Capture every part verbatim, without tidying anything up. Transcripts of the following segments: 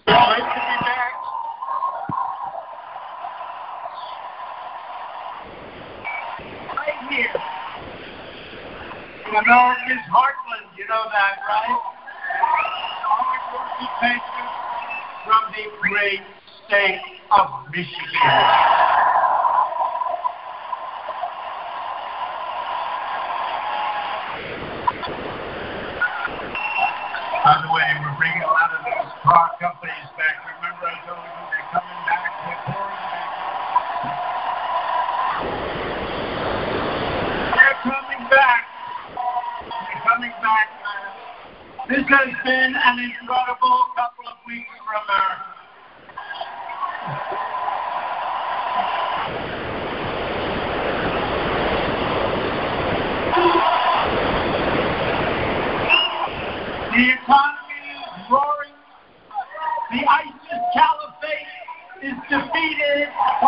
Great to be back. Right here. In America's heartland, you know that, right? Hard-working patriots from the great state of Michigan. By the way, we're bringing a lot of those car companies back. Remember I told you they're coming back, they're pouring back. They're coming back. They're coming back. This has been an incredible couple of weeks for America. The economy is roaring. The ISIS caliphate is defeated.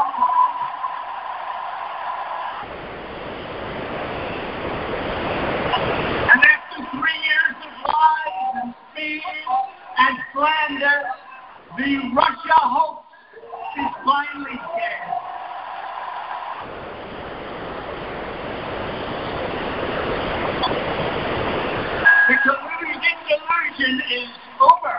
And after three years of lies and speed and slander, the Russia hoax is finally dead. The collusion delusion is over.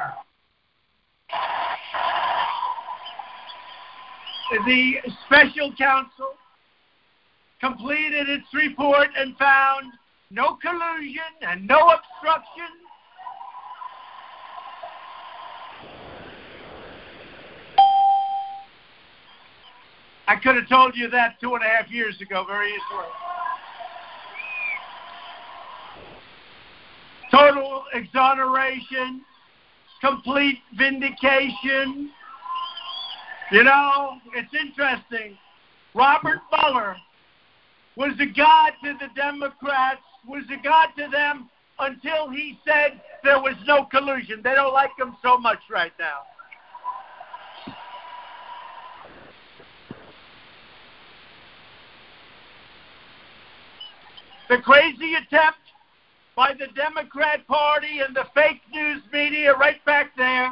The special counsel completed its report and found no collusion and no obstruction. I could have told you that two and a half years ago very easily. Total exoneration, complete vindication. You know, it's interesting. Robert Mueller was a god to the Democrats, was a god to them until he said there was no collusion. They don't like him so much right now. The crazy attempt by the Democrat Party and the fake news media right back there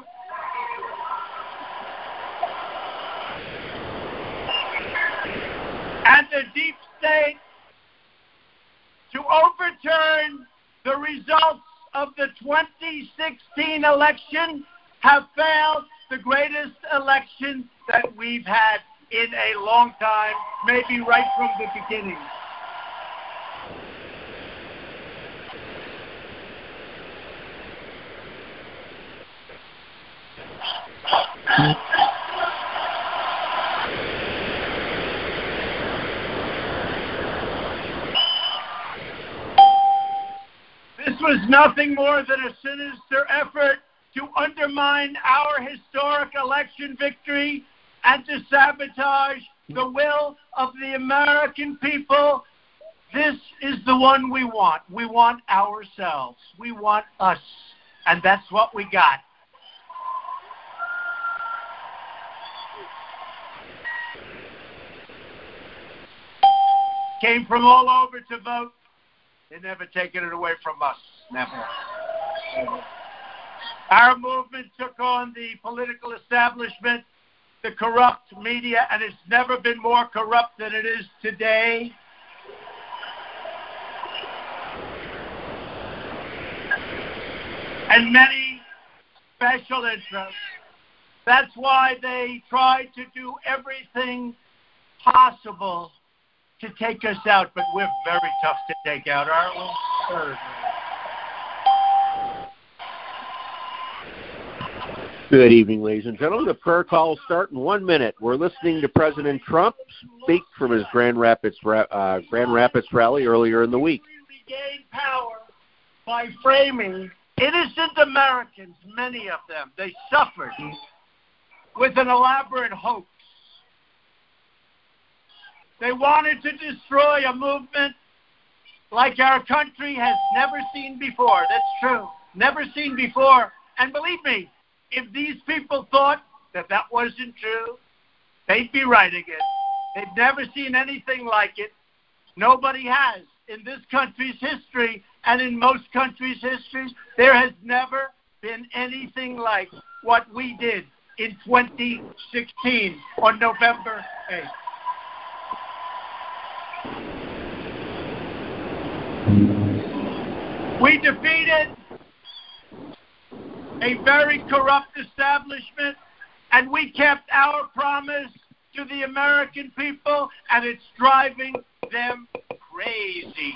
and the deep state to overturn the results of the twenty sixteen election have failed the greatest election that we've had in a long time, maybe right from the beginning. This was nothing more than a sinister effort to undermine our historic election victory and to sabotage the will of the American people. This is the one we want. We want ourselves. We want us. And that's what we got. Came from all over to vote. They're never taken it away from us. Never. Never. Our movement took on the political establishment, the corrupt media, and it's never been more corrupt than it is today. And many special interests. That's why they try to do everything possible to take us out, but we're very tough to take out, aren't we? Sure. Good evening, ladies and gentlemen. The prayer call will start in one minute. We're listening to President Trump speak from his Grand Rapids uh, Grand Rapids rally earlier in the week. We regained power by framing innocent Americans, many of them. They suffered with an elaborate hoax. They wanted to destroy a movement like our country has never seen before. That's true. Never seen before. And believe me, if these people thought that that wasn't true, they'd be right again. They've never seen anything like it. Nobody has. In this country's history and in most countries' histories, there has never been anything like like what we did in twenty sixteen on November eighth. We defeated a very corrupt establishment, and we kept our promise to the American people, and it's driving them crazy.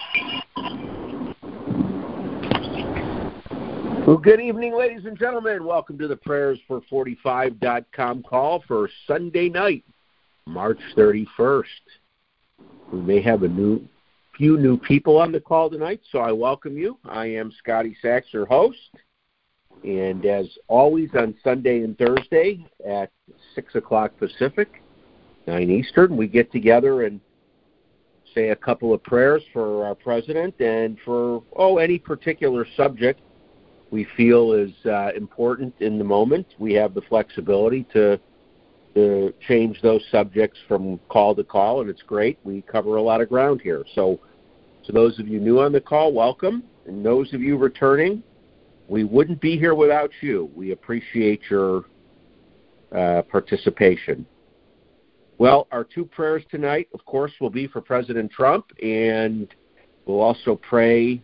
Well, good evening, ladies and gentlemen. Welcome to the Prayers for forty-five dot com call for Sunday night, March thirty-first. We may have a new few new people on the call tonight, so I welcome you. I am Scotty Sachs, your host, and as always on Sunday and Thursday at six o'clock Pacific, nine Eastern, we get together and say a couple of prayers for our president and for, oh, any particular subject we feel is uh, important in the moment. We have the flexibility to to change those subjects from call to call, and it's great. We cover a lot of ground here. So to those of you new on the call, welcome. And those of you returning, we wouldn't be here without you. We appreciate your uh, participation. Well, our two prayers tonight, of course, will be for President Trump, and we'll also pray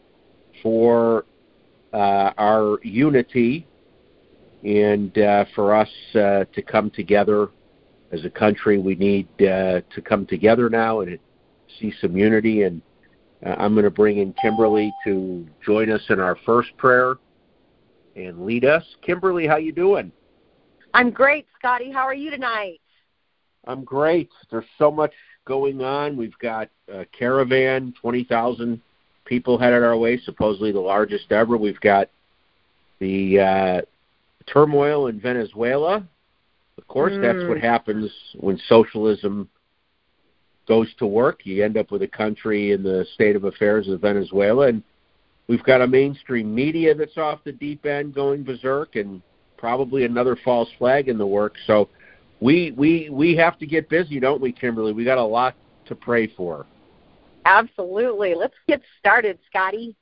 for uh, our unity and uh, for us uh, to come together as a country. We need uh, to come together now and see some unity. And uh, I'm going to bring in Kimberly to join us in our first prayer and lead us. Kimberly, how you doing? I'm great, Scotty. How are you tonight? I'm great. There's so much going on. We've got a caravan, twenty thousand people headed our way, supposedly the largest ever. We've got the uh, turmoil in Venezuela. Of course, mm. that's what happens when socialism goes to work. You end up with a country in the state of affairs of Venezuela, and we've got a mainstream media that's off the deep end going berserk, and probably another false flag in the works. So we we we have to get busy, don't we, Kimberly? We got a lot to pray for. Absolutely. Let's get started, Scotty.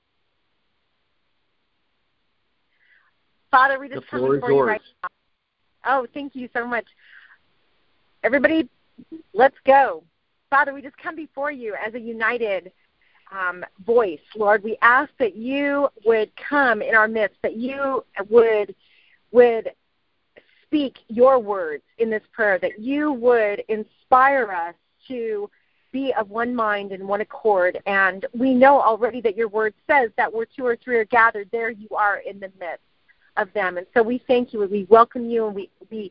Father, we just come before you right now. Oh, thank you so much. Everybody, let's go. Father, we just come before you as a united um, voice. Lord, we ask that you would come in our midst, that you would would speak your words in this prayer, that you would inspire us to be of one mind and one accord. And we know already that your word says that where two or three are gathered, there you are in the midst of them. And so we thank you and we welcome you, and we, we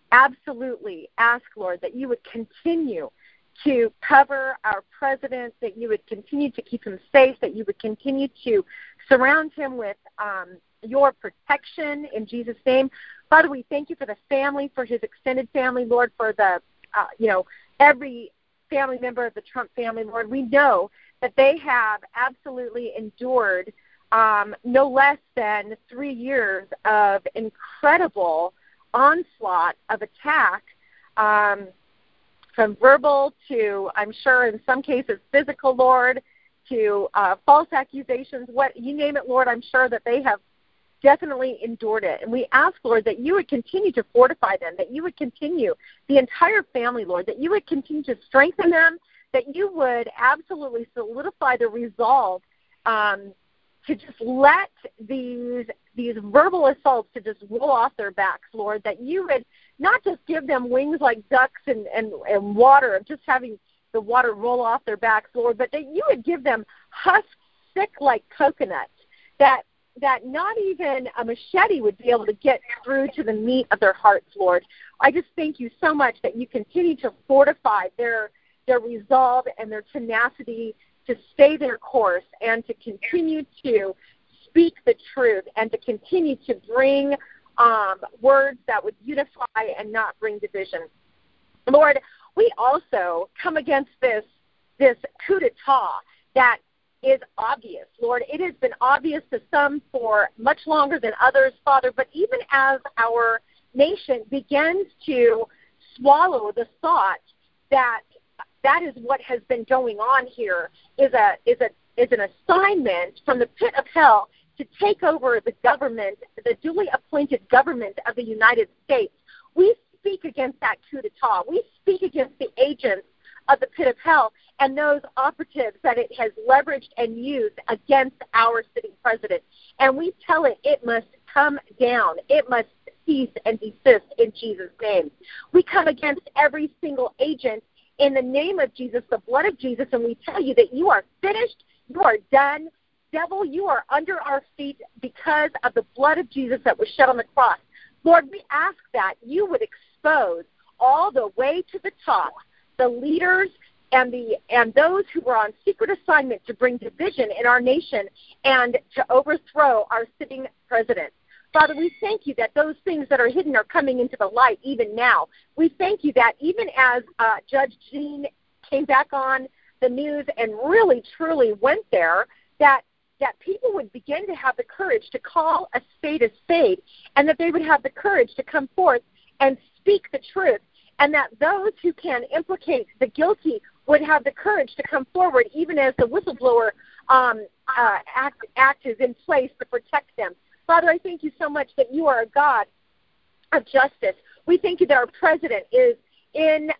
absolutely ask, Lord, that you would continue to cover our president, that you would continue to keep him safe, that you would continue to surround him with um, your protection in Jesus' name. Father, we thank you for the family, for his extended family, Lord, for the, uh, you know, every family member of the Trump family, Lord. We know that they have absolutely endured Um, no less than three years of incredible onslaught of attack, um, from verbal to, I'm sure in some cases, physical, Lord, to uh, false accusations. What you name it, Lord, I'm sure that they have definitely endured it. And we ask, Lord, that you would continue to fortify them, that you would continue, the entire family, Lord, that you would continue to strengthen them, that you would absolutely solidify the resolve um to just let these these verbal assaults to just roll off their backs, Lord, that you would not just give them wings like ducks and, and, and water, of just having the water roll off their backs, Lord, but that you would give them husks thick like coconuts, that that not even a machete would be able to get through to the meat of their hearts, Lord. I just thank you so much that you continue to fortify their their resolve and their tenacity to stay their course and to continue to speak the truth and to continue to bring um, words that would unify and not bring division. Lord, we also come against this, this coup d'etat that is obvious. Lord, it has been obvious to some for much longer than others, Father, but even as our nation begins to swallow the thought that that is what has been going on here, is a is a is an assignment from the pit of hell to take over the government, the duly appointed government of the United States. We speak against that coup d'etat. We speak against the agents of the pit of hell and those operatives that it has leveraged and used against our sitting president. And we tell it it must come down. It must cease and desist in Jesus' name. We come against every single agent in the name of Jesus, the blood of Jesus, and we tell you that you are finished, you are done. Devil, you are under our feet because of the blood of Jesus that was shed on the cross. Lord, we ask that you would expose all the way to the top the leaders and the and those who were on secret assignment to bring division in our nation and to overthrow our sitting president. Father, we thank you that those things that are hidden are coming into the light even now. We thank you that even as uh, Judge Jean came back on the news and really, truly went there, that that people would begin to have the courage to call a spade a spade, and that they would have the courage to come forth and speak the truth, and that those who can implicate the guilty would have the courage to come forward, even as the whistleblower um, uh, act, act is in place to protect them. Father, I thank you so much that you are a God of justice. We thank you that our president is in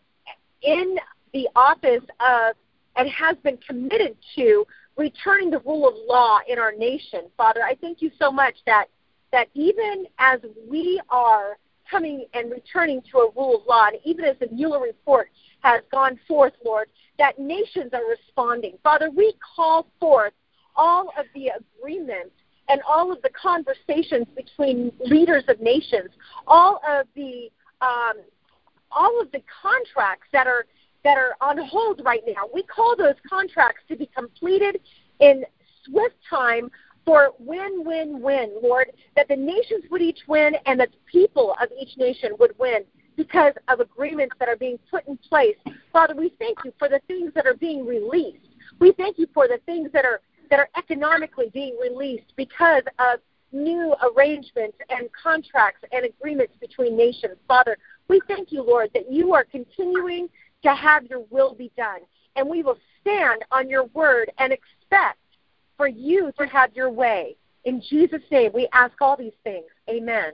in the office of and has been committed to returning the rule of law in our nation. Father, I thank you so much that that even as we are coming and returning to a rule of law, and even as the Mueller report has gone forth, Lord, that nations are responding. Father, we call forth all of the agreements and all of the conversations between leaders of nations, all of the um, all of the contracts that are that are on hold right now. We call those contracts to be completed in swift time for win, win, win, Lord, that the nations would each win and that the people of each nation would win because of agreements that are being put in place. Father, we thank you for the things that are being released. We thank you for the things that are that are economically being released because of new arrangements and contracts and agreements between nations. Father, we thank you, Lord, that you are continuing to have your will be done. And we will stand on your word and expect for you to have your way. In Jesus' name, we ask all these things. Amen.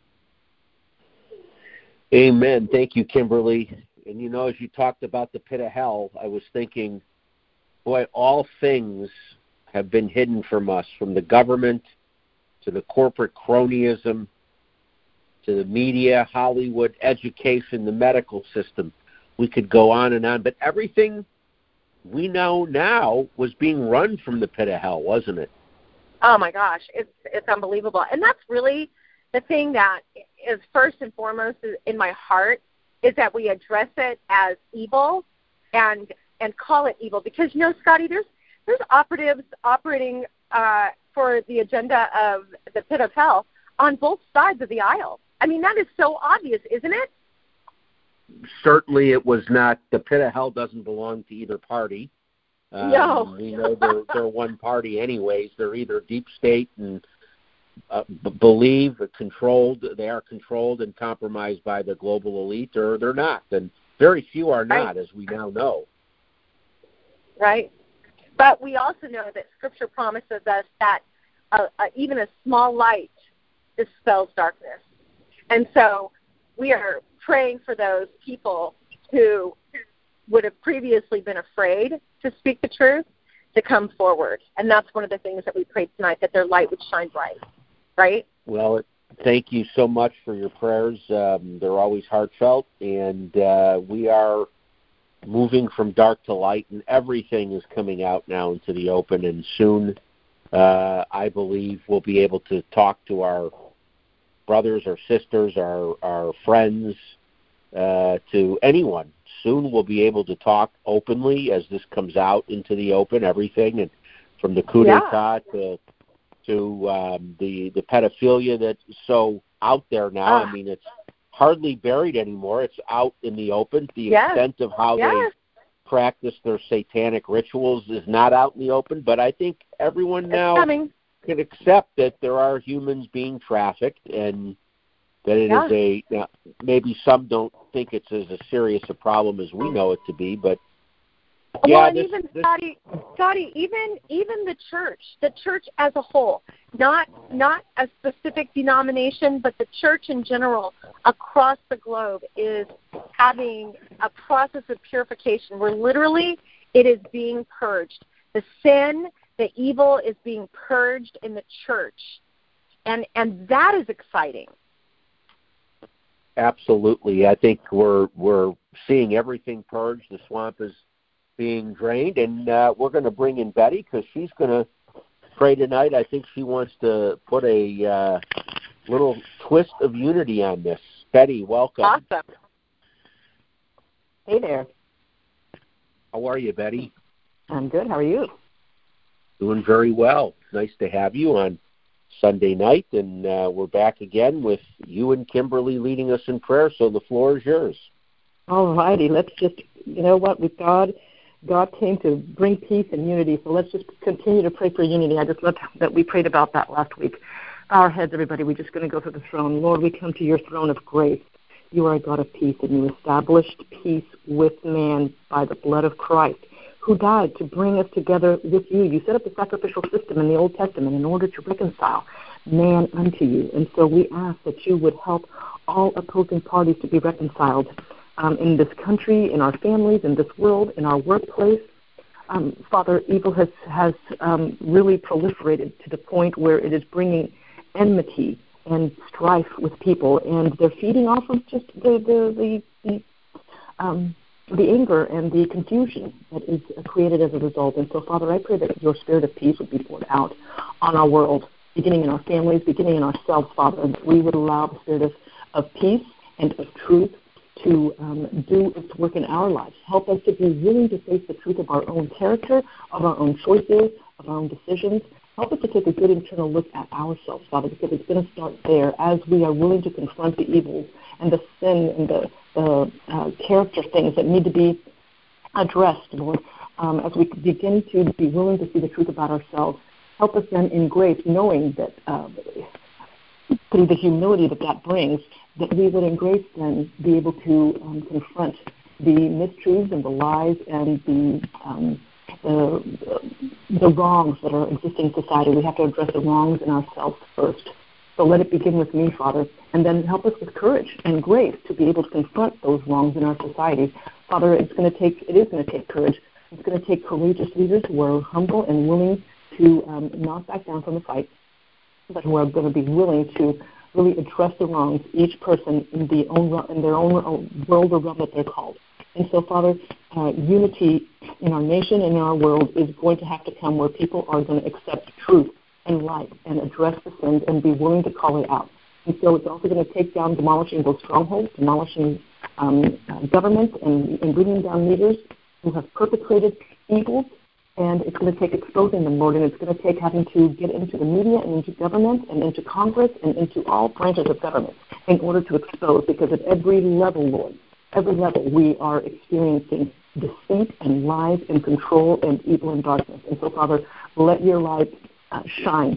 Amen. Thank you, Kimberly. And, you know, as you talked about the pit of hell, I was thinking, boy, all things have been hidden from us, from the government to the corporate cronyism to the media, Hollywood, education, the medical system. We could go on and on, but everything we know now was being run from the pit of hell, wasn't it? Oh, my gosh. It's it's unbelievable. And that's really the thing that is first and foremost in my heart, is that we address it as evil and and call it evil. Because, you know, Scotty, there's, there's operatives operating uh, for the agenda of the pit of hell on both sides of the aisle. I mean, that is so obvious, isn't it? Certainly it was not. The pit of hell doesn't belong to either party. Um, no. We know they're, they're one party anyways. They're either deep state and uh, b- believe controlled, they are controlled and compromised by the global elite, or they're not. And very few are not, right, as we now know. Right. But we also know that Scripture promises us that uh, uh, even a small light dispels darkness. And so we are praying for those people who would have previously been afraid to speak the truth to come forward. And that's one of the things that we prayed tonight, that their light would shine bright. Right? Well, thank you so much for your prayers. Um, they're always heartfelt, and uh, we are moving from dark to light, and everything is coming out now into the open, and soon uh, I believe we'll be able to talk to our brothers or sisters, our, our friends, uh, to anyone. Soon we'll be able to talk openly as this comes out into the open, everything, and from the coup yeah. d'etat to, to um, the, the pedophilia that's so out there now. Uh. I mean, it's hardly buried anymore. It's out in the open. The yes. extent of how yes. they practice their satanic rituals is not out in the open, but I think everyone now coming. can accept that there are humans being trafficked, and that it yeah. is a, you know, maybe some don't think it's as a serious a problem as we know it to be, but Yeah, well, and this, even this, Scotty, Scotty, even even the church, the church as a whole, not not a specific denomination, but the church in general across the globe is having a process of purification where literally it is being purged. The sin, the evil is being purged in the church, and and that is exciting. Absolutely. I think we're we're seeing everything purged. The swamp is being drained, and uh, we're going to bring in Betty because she's going to pray tonight. I think she wants to put a uh, little twist of unity on this. Betty, welcome. Awesome. Hey there. How are you, Betty? I'm good. How are you? Doing very well. Nice to have you on Sunday night, and uh, we're back again with you and Kimberly leading us in prayer, so the floor is yours. All righty. Let's just, you know what, with God, God came to bring peace and unity, so let's just continue to pray for unity. I just love that we prayed about that last week. Bow our heads, everybody. We're just going to go to the throne. Lord, we come to your throne of grace. You are a God of peace, and you established peace with man by the blood of Christ, who died to bring us together with you. You set up a sacrificial system in the Old Testament in order to reconcile man unto you. And so we ask that you would help all opposing parties to be reconciled um, in this country, in our families, in this world, in our workplace. Um, Father, evil has, has um, really proliferated to the point where it is bringing enmity and strife with people, and they're feeding off of just the, the, the, the um, the anger and the confusion that is created as a result. And so, Father, I pray that your spirit of peace would be poured out on our world, beginning in our families, beginning in ourselves, Father, and that we would allow the spirit of, of peace and of truth to um, do its work in our lives. Help us to be willing to face the truth of our own character, of our own choices, of our own decisions. Help us to take a good internal look at ourselves, Father, because it's going to start there as we are willing to confront the evils and the sin and the, the uh, character things that need to be addressed, Lord. Um, as we begin to be willing to see the truth about ourselves, help us then in grace, knowing that uh, through the humility that that brings, that we would in grace then be able to um, confront the mistruths and the lies and the, um, the the wrongs that are existing in society. We have to address the wrongs in ourselves first. So let it begin with me, Father, and then help us with courage and grace to be able to confront those wrongs in our society. Father, it's going to take, it is going to take courage. It's going to take courageous leaders who are humble and willing to um, not back down from the fight, but who are going to be willing to really address the wrongs, each person in, the own, in their own world or realm that they're called. And so, Father, uh, unity in our nation and in our world is going to have to come where people are going to accept truth and light and address the sins and be willing to call it out. And so it's also going to take down demolishing those strongholds, demolishing um, uh, governments and, and bringing down leaders who have perpetrated evils. And it's going to take exposing them, Lord, and it's going to take having to get into the media and into government and into Congress and into all branches of government in order to expose, because at every level, Lord, every level we are experiencing deceit and lies and control and evil and darkness. And so, Father, let your light uh, shine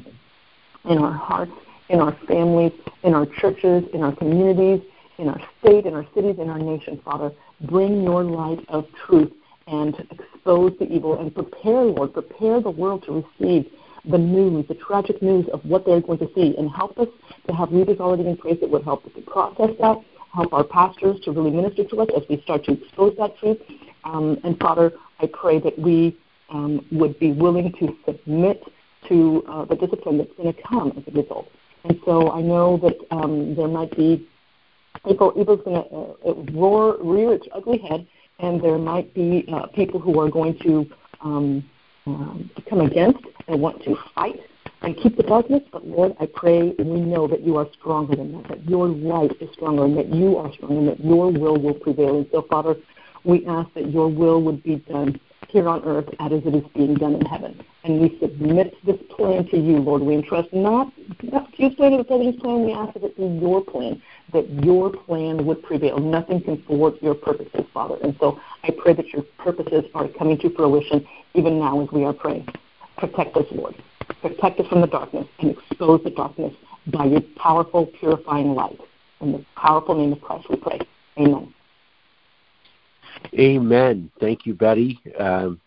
in our hearts, in our families, in our churches, in our communities, in our state, in our cities, in our nation, Father. Bring your light of truth and expose the evil and prepare, Lord, prepare the world to receive the news, the tragic news of what they're going to see, and help us to have leaders already in place that would help us to process that, help our pastors to really minister to us as we start to expose that truth. Um, and, Father, I pray that we um, would be willing to submit to uh, the discipline that's going to come as a result. And so I know that um, there might be people, evil's going to uh, roar, rear its ugly head, and there might be uh, people who are going to um, uh, come against and want to fight and keep the darkness. But, Lord, I pray and we know that you are stronger than that, that your light is stronger and that you are stronger and that your will will prevail. And so, Father, we ask that your will would be done here on earth as it is being done in heaven. And we submit this plan to you, Lord. We entrust not the Q's plan or the President's plan. We ask that it be your plan, that your plan would prevail. Nothing can thwart your purposes, Father. And so I pray that your purposes are coming to fruition even now as we are praying. Protect us, Lord. Protect us from the darkness and expose the darkness by your powerful, purifying light. In the powerful name of Christ we pray. Amen. Amen. Thank you, Betty. Um,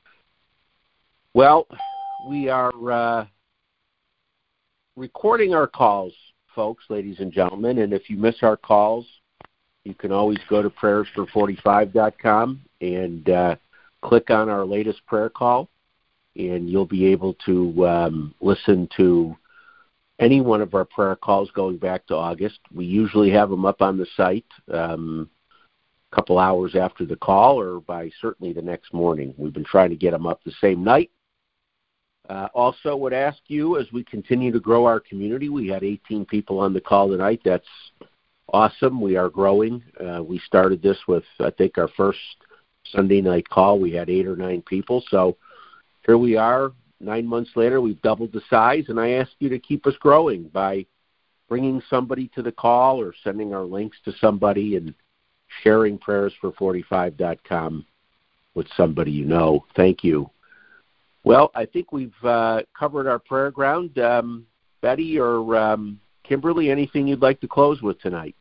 well, we are uh, recording our calls, folks, ladies and gentlemen, and if you miss our calls, you can always go to prayers for forty-five dot com and uh, click on our latest prayer call, and you'll be able to um, listen to any one of our prayer calls going back to August. We usually have them up on the site um, a couple hours after the call or by certainly the next morning. We've been trying to get them up the same night. Uh, also would ask you, as we continue to grow our community, we had eighteen people on the call tonight. That's awesome. We are growing. Uh, we started this with, I think, our first Sunday night call. We had eight or nine people. So here we are. Nine months later, we've doubled the size, and I ask you to keep us growing by bringing somebody to the call or sending our links to somebody and sharing prayers for forty-five dot com with somebody you know. Thank you. Well, I think we've uh, covered our prayer ground. Um, Betty or um, Kimberly, anything you'd like to close with tonight?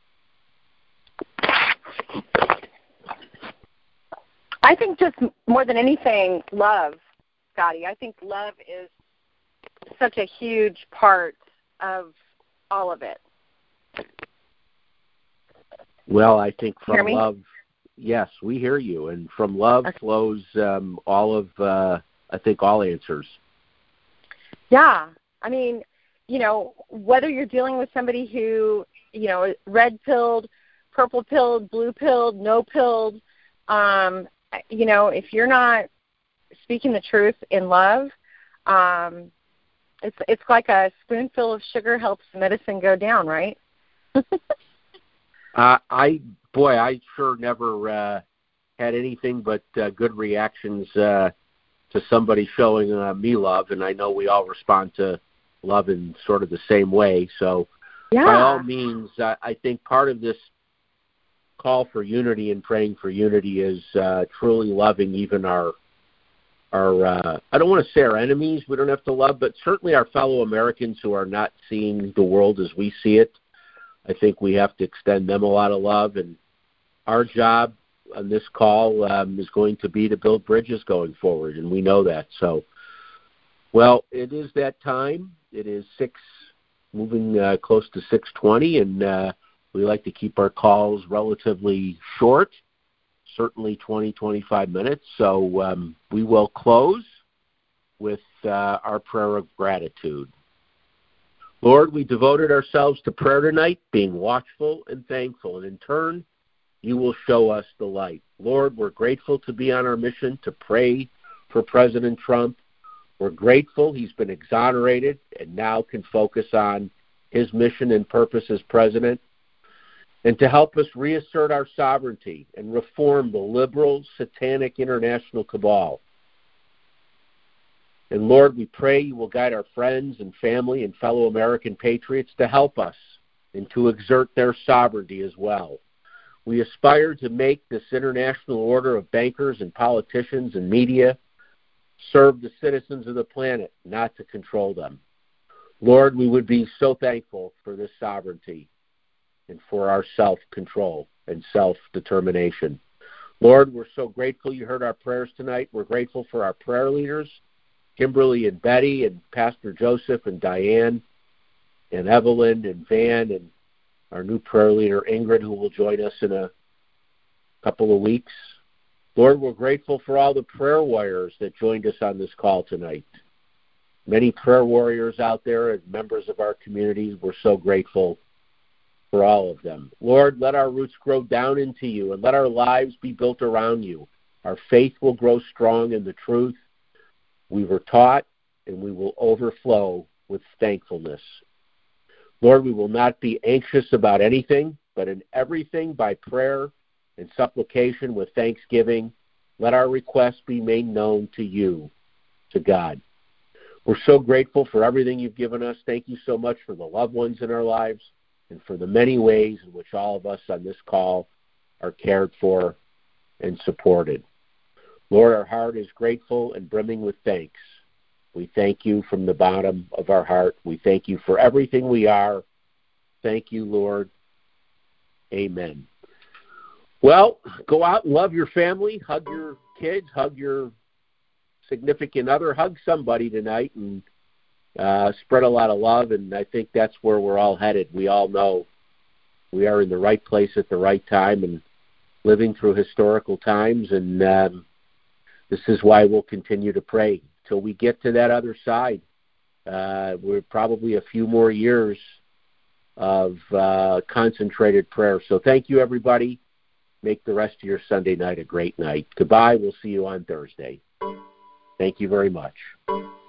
I think just more than anything, love, Scotty. I think love is such a huge part of all of it. Well, I think from Hear me? love, yes, we hear you. And from love Okay. flows um, all of, uh, I think, all answers. Yeah. I mean, you know, whether you're dealing with somebody who, you know, red-pilled, purple-pilled, blue-pilled, no-pilled, um, you know, if you're not speaking the truth in love, um, it's it's like a spoonful of sugar helps medicine go down, right? uh, I, boy, I sure never uh, had anything but uh, good reactions uh, to somebody showing uh, me love, and I know we all respond to love in sort of the same way. So Yeah. by all means, uh, I think part of this call for unity and praying for unity is uh, truly loving even our our, uh, I don't want to say our enemies we don't have to love, but certainly our fellow Americans who are not seeing the world as we see it. I think we have to extend them a lot of love, and our job on this call um, is going to be to build bridges going forward, and we know that. So, well, it is that time. It is six, moving uh, close to six twenty, and uh, we like to keep our calls relatively short, certainly twenty, twenty-five minutes. So um, we will close with uh, our prayer of gratitude. Lord, we devoted ourselves to prayer tonight, being watchful and thankful, and in turn, you will show us the light. Lord, we're grateful to be on our mission to pray for President Trump. We're grateful he's been exonerated and now can focus on his mission and purpose as president, and to help us reassert our sovereignty and reform the liberal, satanic international cabal. And Lord, we pray you will guide our friends and family and fellow American patriots to help us and to exert their sovereignty as well. We aspire to make this international order of bankers and politicians and media serve the citizens of the planet, not to control them. Lord, we would be so thankful for this sovereignty and for our self-control and self-determination. Lord, we're so grateful you heard our prayers tonight. We're grateful for our prayer leaders, Kimberly and Betty and Pastor Joseph and Diane and Evelyn and Van and our new prayer leader, Ingrid, who will join us in a couple of weeks. Lord, we're grateful for all the prayer warriors that joined us on this call tonight. Many prayer warriors out there and members of our communities, we're so grateful for all of them. Lord, let our roots grow down into you and let our lives be built around you. Our faith will grow strong in the truth we were taught, and we will overflow with thankfulness. Lord, we will not be anxious about anything, but in everything by prayer and supplication with thanksgiving, let our requests be made known to you, to God. We're so grateful for everything you've given us. Thank you so much for the loved ones in our lives and for the many ways in which all of us on this call are cared for and supported. Lord, our heart is grateful and brimming with thanks. We thank you from the bottom of our heart. We thank you for everything we are. Thank you, Lord. Amen. Well, go out and love your family, hug your kids, hug your significant other, hug somebody tonight, and uh, spread a lot of love, and I think that's where we're all headed. We all know we are in the right place at the right time and living through historical times, and um, this is why we'll continue to pray till we get to that other side. Uh, we're probably a few more years of uh, concentrated prayer. So thank you, everybody. Make the rest of your Sunday night a great night. Goodbye. We'll see you on Thursday. Thank you very much.